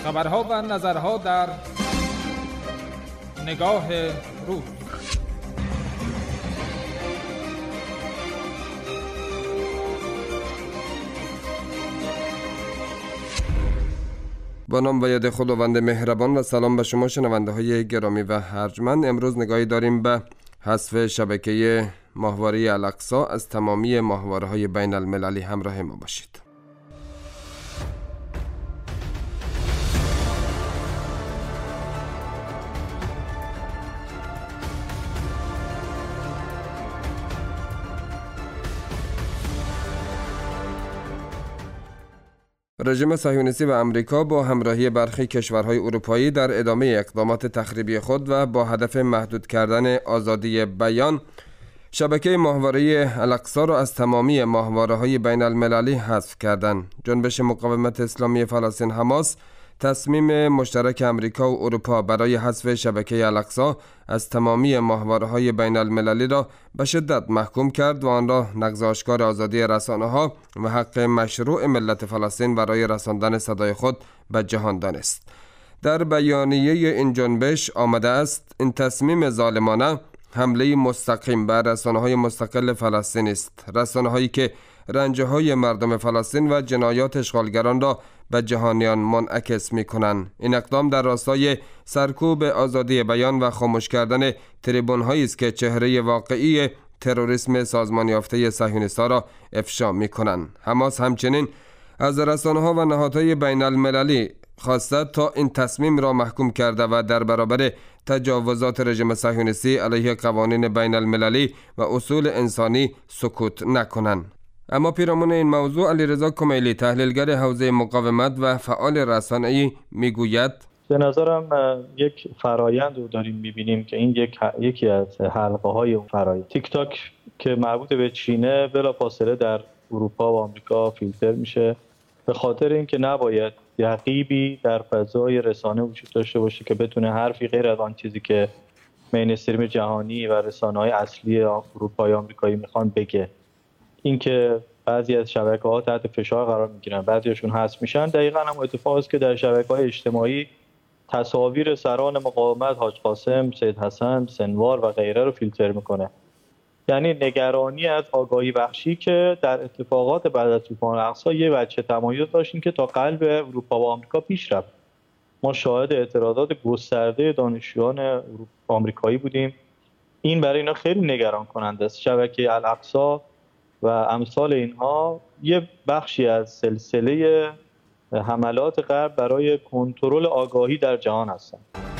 خبرها و نظرها در نگاه روز. با نام و یاد خداوند مهربان و سلام به شما شنونده های گرامی و ارجمند. امروز نگاهی داریم به حذف شبکه ماهواره الاقصی از تمامی ماهواره های بین المللی. همراه ما باشید. رژیم صهیونیستی و امریکا با همراهی برخی کشورهای اروپایی در ادامه اقدامات تخریبی خود و با هدف محدود کردن آزادی بیان، شبکه ماهواره الاقصی را از تمامی ماهواره‌های بین المللی حذف کردند. جنبش مقاومت اسلامی فلسطین حماس تصمیم مشترک امریکا و اروپا برای حذف شبکه الاقصی از تمامی ماهواره‌های بین المللی را به شدت محکوم کرد و آن را نقض آشکار آزادی رسانه‌ها و حق مشروع ملت فلسطین برای رساندن صدای خود به جهان دانست. در بیانیه این جنبش آمده است: این تصمیم ظالمانه حمله مستقیم بر رسانه‌های مستقل فلسطین است، رسانه‌هایی که رنجه‌های مردم فلسطین و جنایات اشغالگران را به جهانیان منعکس می‌کنند. این اقدام در راستای سرکوب آزادی بیان و خاموش کردن تریبون‌هایی است که چهره واقعی تروریسم سازمان یافته صهیونیست‌ها را افشا می‌کنند. حماس همچنین از رسانه‌ها و نهادهای بین المللی خواسته تا این تصمیم را محکوم کرده و در برابر تجاوزات رژیم صهیونیستی علیه قوانین بین المللی و اصول انسانی سکوت نکنند. اما پیرامون این موضوع علیرضا کمیلی، تحلیلگر حوزه مقاومت و فعال رسانه‌ای، میگوید: به نظرم یک فرایند رو داریم می‌بینیم که این یکی از حلقه‌های اون فرایند. تیک تاک که مربوط به چینه بلافاصله در اروپا و آمریکا فیلتر میشه، به خاطر اینکه نباید یقیبی در فضای رسانه وجود داشته باشه که بتونه حرفی غیر از آن چیزی که مینستریم جهانی و رسانه‌های اصلی اروپایی و آمریکایی میخوان بگه. اینکه بعضی از شبکه‌ها تحت فشار قرار میگیرن، بعضیشون حذف میشن، دقیقاً هم اتفاقی است که در شبکه‌های اجتماعی تصاویر سران مقاومت، حاج قاسم، سید حسن، سنوار و غیره رو فیلتر میکنه. یعنی نگرانی از آگاهی بخشی که در اتفاقات بعد از طوفان الاقصی یه وجه تمایز داشتیم که تا قلب اروپا و آمریکا پیش رفت. ما شاهد اعتراضات گسترده دانشجویان آمریکایی بودیم. این برای اینا خیلی نگران کننده است. شبکه الاقصی و امثال اینها یه بخشی از سلسله حملات غرب برای کنترل آگاهی در جهان هستند.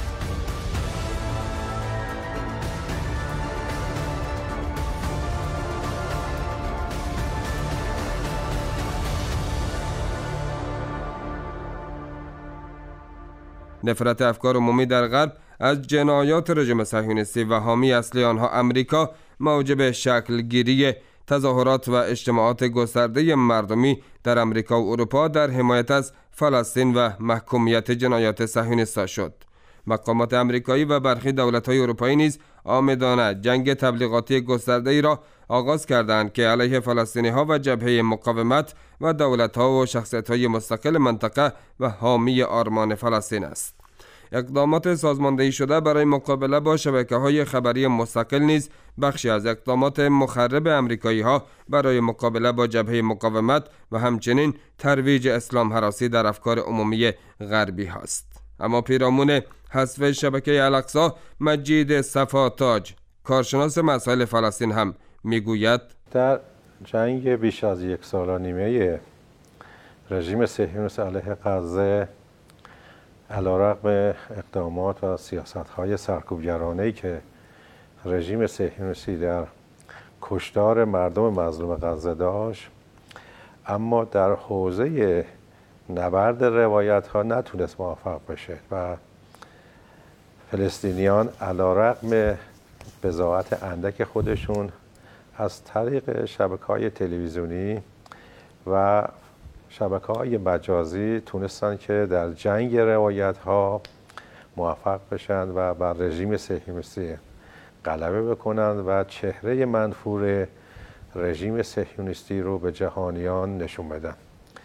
نفرت افکار عمومی در غرب از جنایات رژیم صهیونیستی و حامی اصلی آنها امریکا موجب شکلگیری تظاهرات و اجتماعات گسترده مردمی در امریکا و اروپا در حمایت از فلسطین و محکومیت جنایات صهیونیست‌ها شد. مقامات امریکایی و برخی دولت‌های اروپایی نیز عامدانه جنگ تبلیغاتی گسترده‌ای را آغاز کردند که علیه فلسطینی‌ها و جبهه مقاومت و دولت‌ها و شخصیت‌های مستقل منطقه و حامی آرمان فلسطین است. اقدامات سازماندهی شده برای مقابله با شبکه‌های خبری مستقل نیز بخشی از اقدامات مخرب امریکایی‌ها برای مقابله با جبهه مقاومت و همچنین ترویج اسلام هراسی در افکار عمومی غربی است. اما پیرامون حذف شبکه الاقصی، مجید صفا تاج، کارشناس مسائل فلسطین، هم میگوید: در جنگ بیش از 1 سال و نیمه رژیم صهیونیستی علیه غزه، علیرغم اقدامات و سیاست‌های سرکوبگرانه‌ای که رژیم صهیونیستی در کشتار مردم مظلوم غزه داشت، اما در حوزه نبرد روایت‌ها نتونست موفق بشه و فلسطینیان علیرغم بضاعت اندک خودشون از طریق شبکه‌های تلویزیونی و شبکه‌های مجازی تونستن که در جنگ روایت‌ها موفق بشن و بر رژیم صهیونیستی غلبه بکنند و چهره منفور رژیم صهیونیستی رو به جهانیان نشون بدن.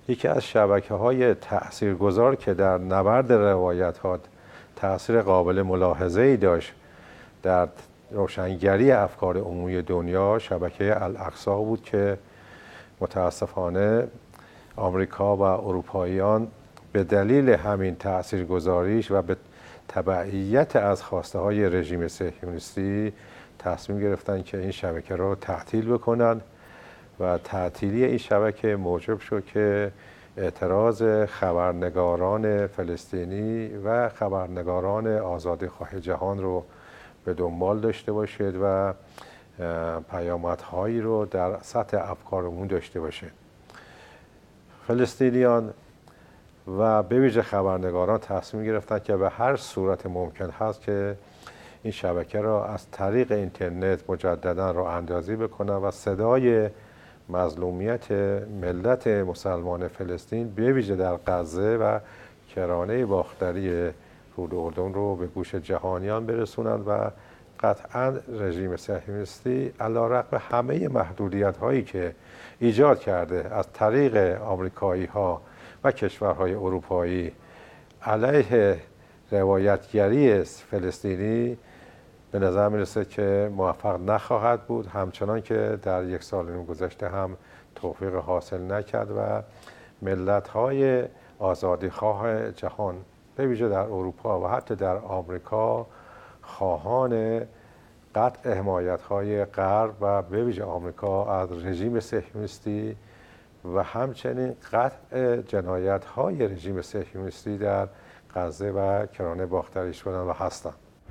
یکی از شبکه‌های تأثیرگذار که در نبرد روایت‌ها تأثیر قابل ملاحظه‌ای داشت در روشنگری افکار عمومی دنیا، شبکه الاقصی بود که متاسفانه آمریکا و اروپاییان به دلیل همین تأثیرگذاریش و به تبعیت از خواسته های رژیم صهیونیستی تصمیم گرفتن که این شبکه رو تعطیل بکنن و تعطیلی این شبکه موجب شد که اعتراض خبرنگاران فلسطینی و خبرنگاران آزادیخواه جهان رو به دنبال داشته باشد و پیامدهایی رو در سطح افکارمون داشته باشه. فلسطینیان و به ویژه خبرنگاران تصمیم گرفتن که به هر صورت ممکن هست که این شبکه را از طریق اینترنت مجددا راه اندازی بکنن و صدای مظلومیت ملت مسلمان فلسطین به ویژه در غزه و کرانه باختری رود اردن رو به گوش جهانیان برسونند و قطعا رژیم صهیونیستی علیرغم همه محدودیت هایی که ایجاد کرده از طریق آمریکایی ها و کشورهای اروپایی علیه روایتگری فلسطینی به نظر میرسه که موفق نخواهد بود، همچنان که در 1 سال گذشته هم توفیق حاصل نکرد و ملت‌های آزادیخواه جهان به ویژه در اروپا و حتی در آمریکا خواهان قطع حمایت‌های غرب و به ویژه آمریکا از رژیم صهیونیستی و همچنین قطع جنایت‌های رژیم صهیونیستی در غزه و کرانه باختری شدن و هستند.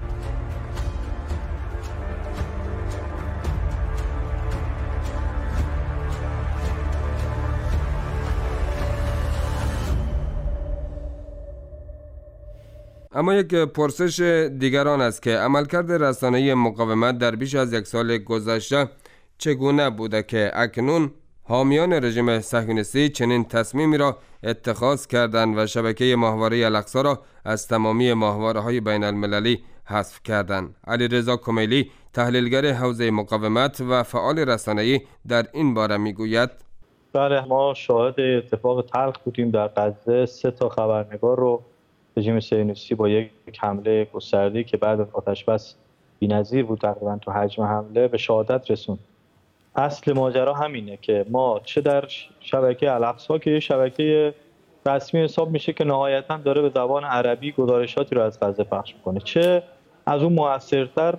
اما یک پرسش دیگران است که عملکرد رسانه‌ای مقاومت در بیش از 1 سال گذشته چگونه بوده که اکنون حامیان رژیم صهیونیستی چنین تصمیمی را اتخاذ کردند و شبکه ماهواره الاقصی را از تمامی ماهواره‌های بین المللی حذف کردند. علیرضا کمیلی، تحلیلگر حوزه مقاومت و فعال رسانه‌ای، در این باره میگوید: بله، ما شاهد اتفاق تلخ بودیم. در غزه 3 تا خبرنگار رو رژیم صهیونیستی با یک حمله گسترده‌ای که بعد از آتش‌بس بی‌نظیر بود تقریبا تو حجم حمله به شهادت رسوند. اصل ماجرا همینه که ما چه در شبکه الاقصی که یه شبکه رسمی حساب میشه که نهایتاً داره به زبان عربی گزارشاتی رو از غزه پخش میکنه، چه از اون موثرتر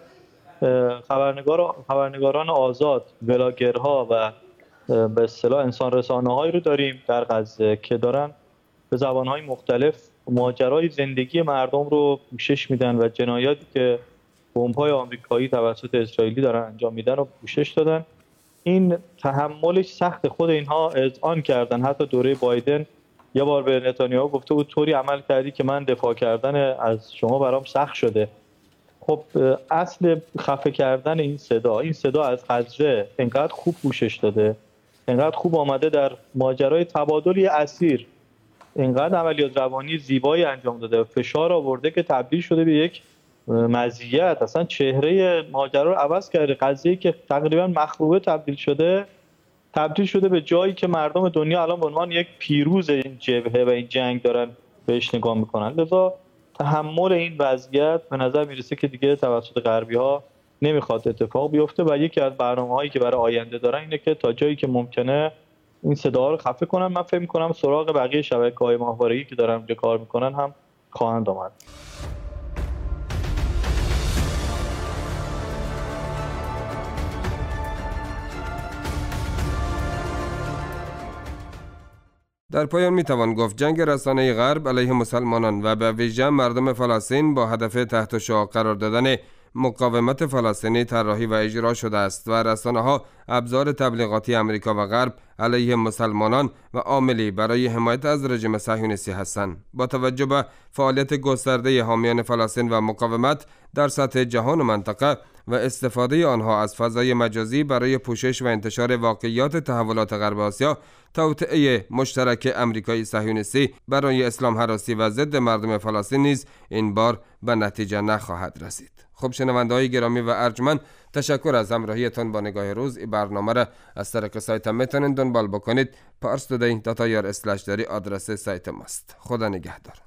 خبرنگاران آزاد، بلاگرها و به اصطلاح انسان رسانه‌هایی رو داریم در غزه که دارن به زبان‌های مختلف ماجرای زندگی مردم رو پوشش میدن و جنایاتی که بمب‌های آمریکایی توسط اسرائیلی دارن انجام میدن رو پوشش دادن. این تحملش سخت. خود اینها اذعان کردن، حتی دوره بایدن یه بار به نتانیاهو گفته بود طوری عمل کردی که من دفاع کردن از شما برام سخت شده. خب اصل خفه کردن این صدا از غزه انقدر خوب پوشش داده، انقدر خوب آمده در ماجرای تبادل اسیر، اینقدر عملیات روانی زیبایی انجام داده، فشار آورده که تبدیل شده به یک مزیت، اصلا چهره ماجرا رو عوض کرده. قضیه‌ای که تقریبا مخروبه تبدیل شده به جایی که مردم دنیا الان به عنوان یک پیروز این جبهه و این جنگ دارن بهش نگاه میکنن. لذا تحمل این وضعیت به نظر میرسه که دیگه توسط غربی‌ها نمیخواد اتفاق بیفته و یکی از برنامه‌هایی که برای آینده دارن اینه که تا جایی که ممکنه این صدا رو خفه کنن. من فکر می‌کنم سراغ بقیه شبکه‌های ماهواره‌ای که دارن اونجا کار میکنن هم خواهند آمد. در پایان میتوان گفت جنگ رسانه غرب علیه مسلمانان و به ویژه مردم فلسطین با هدف تحت شعاع قرار دادن مقاومت فلسطینی طراحی و اجرا شده است و رسانه‌ها ابزار تبلیغاتی امریکا و غرب علیه مسلمانان و عاملی برای حمایت از رژیم صهیونیستی هستند. با توجه به فعالیت گسترده حامیان فلسطین و مقاومت در سطح جهان و منطقه و استفاده آنها از فضای مجازی برای پوشش و انتشار واقعیات تحولات غرب آسیا، توطئه مشترک امریکایی صهیونیستی برای اسلام هراسی و ضد مردم فلسطین نیز این بار به نتیجه نخواهد رسید. خب شنونده‌های گرامی و ارجمند، تشکر از همراهیتان با نگاه روز. این برنامه را از طریق سایت هم میتونید دنبال بکنید. parstoday.ir/dari آدرس سایت ماست. خدا نگهدار.